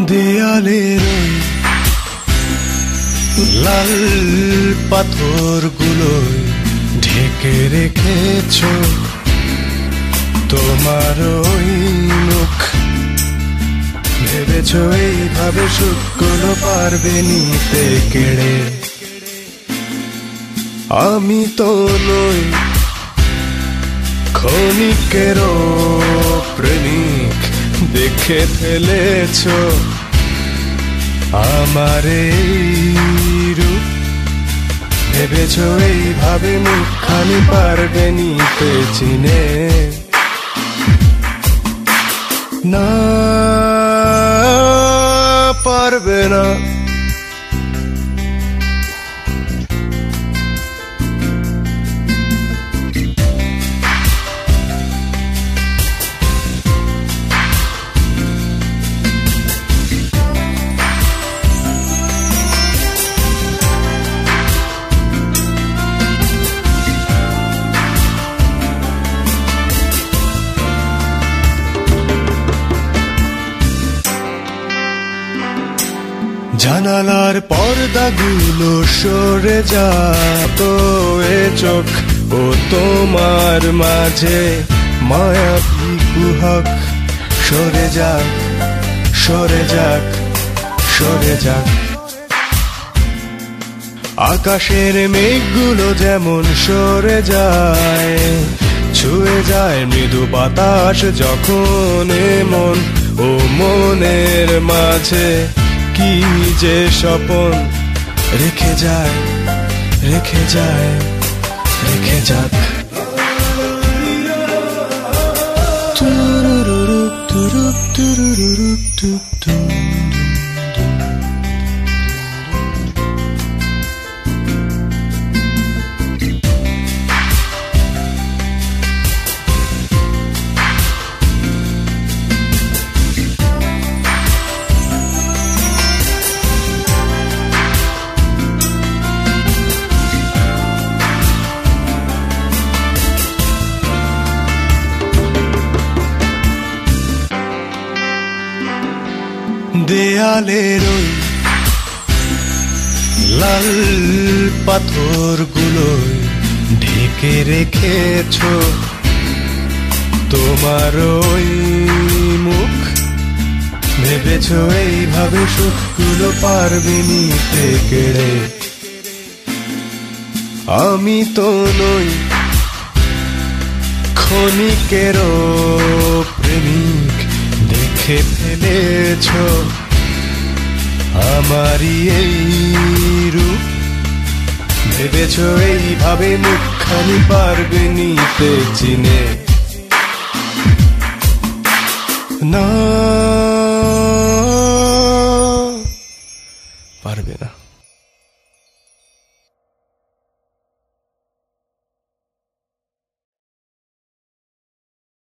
দেয়ালের ওই লাল পাথরগুলোয় ঢেকে রেখেছ তোমার ওই মুখ। ভেবেছ এইভাবে সুখগুলো পারবে নিতে কেড়ে। আমি তো নই ক্ষণিকেরও প্রেমিক, দেখে ফেলেছ আমার এই রূপ। ভেবেছ এইভাবে মুখখানি পারবে নিতে চিনে। না, পারবে না। জানালার পর্দাগুলো সরে যাত, এ চোখ ও তোমার মাঝে মায়াবী কুহক। সরে যাক, সরে যাক, সরে যাক। আকাশের মেঘগুলো যেমন সরে যায়, ছুঁয়ে যায় মৃদু বাতাস যখন এমন ও মনের মাঝে কি যে স্বপন রেখে যায়, রেখে যায়, রেখে যাক। তুরুরুরুপ তুরুপ তুরুরুরুপ তুপ তুম। দেয়ালের ওই লাল পাথরগুলোয় ঢেকে রেখেছ তোমার ওই মুখ। ভেবেছ এইভাবে সুখগুলো পারবে নিতে কেড়ে। আমি তো নই ক্ষণিকেরও প্রেমিক, দেখে ফেলেছ আমারই এই রূপ। ভেবেছ এইভাবে মুখখানি পারবে নিতে চিনে। না,